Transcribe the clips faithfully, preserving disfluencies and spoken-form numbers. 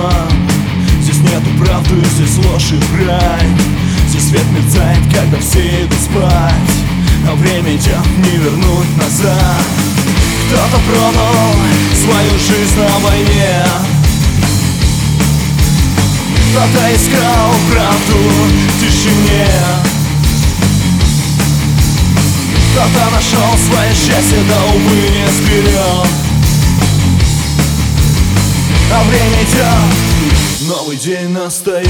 обман. Здесь нету правды, здесь ложь и брань. Здесь свет мерцает, когда все идут спать, а время идет, не вернуть назад. Кто-то продал свою жизнь на войне, кто-то искал правду в тишине, кто-то нашел свое счастье, да увы не сберет. А время идет, новый день настает.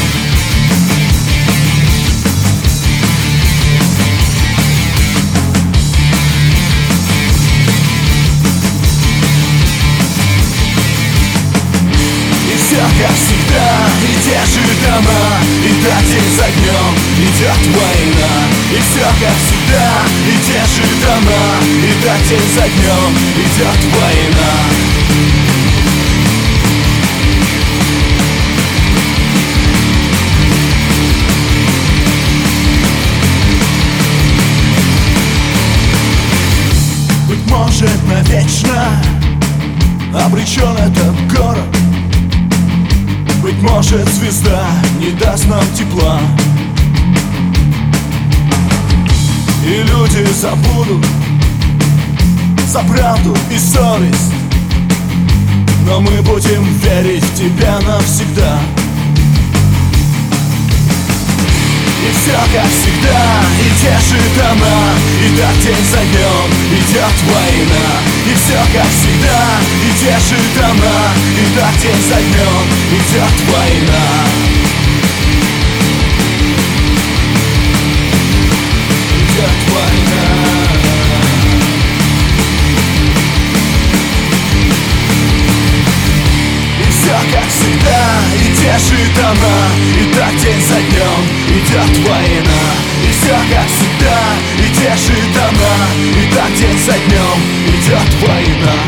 Все как всегда, и те же дома, и так день за днем идет война. И все как всегда, и те же дома, и так день за днем идет война. Быть может, навечно обречен этот город. Быть может, звезда не даст нам тепла, и люди забудут за правду и совесть, но мы будем верить в тебя навсегда. И все как всегда, и те же дома, и так день за днем идет война. И все как всегда, и те же дома, и так день за днем идет война. Идет война. И все как всегда, и те же дома, и так день за днем идет война. И все как всегда, и те же дома, и так день за днем идет война.